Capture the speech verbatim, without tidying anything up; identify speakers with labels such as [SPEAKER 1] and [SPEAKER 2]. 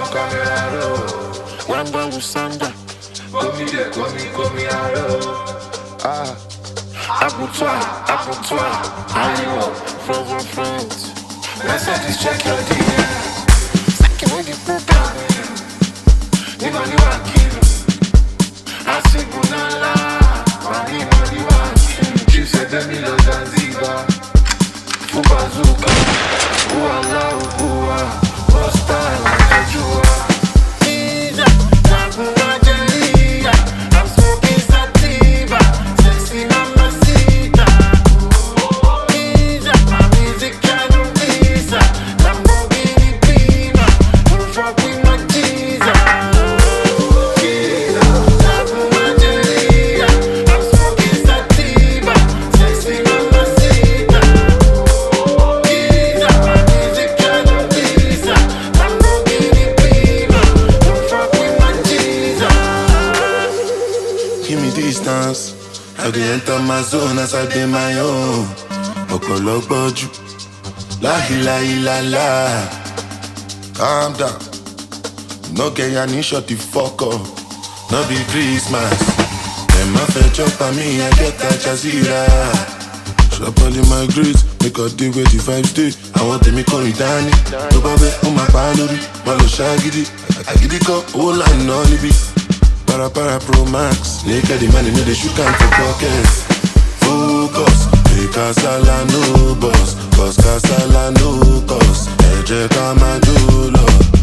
[SPEAKER 1] camera roll. One boy with Sanda. Call me there, call me, call me Aro. Ah. Apple twa, apple twa. How you up? Friends and friends. Let's have this check your D M. Second with the poop out. Nigga, you are killing. I see Bunala. Money, money, money. She said, let me love Zanzibar. Fubazuka. Uala, Ubua. What's that? What you are? Nija, Naguma Jelia. I'm smoking sativa. Sexy mamacita. Nija, my music can't visa. Lamborghini Beamer. Don't fuck with my teaser. Nija, Naguma Jelia. I'm smoking sativa. Sexy mamacita. Nija, my music can't visa. Lamborghini Beamer. Don't fuck with my teaser.
[SPEAKER 2] Give me distance. I dey enter my zone as I dey my own. Ọ̀pọ̀lọpọ̀ jù. La ila ila la. Calm down. No get ya ni shut the fuck up. No be Christmas. Dem a fẹ́ chop on me, I get that Jazeera. Shop all in my grades, make a day where the vibes dey. Àwọn tèmi kọrin dání. Tó bá bẹ́, ó máa pa á lórí. Má lọ ṣágídí. Àgídí kọ́, owó láì ná níbí. Para para Pro Max. Naked the money, no dey shoot am for pockets. Focus, pay kasala no boss. Cause kasala no cost. Ẹ jẹ́ ká máa jó lọ.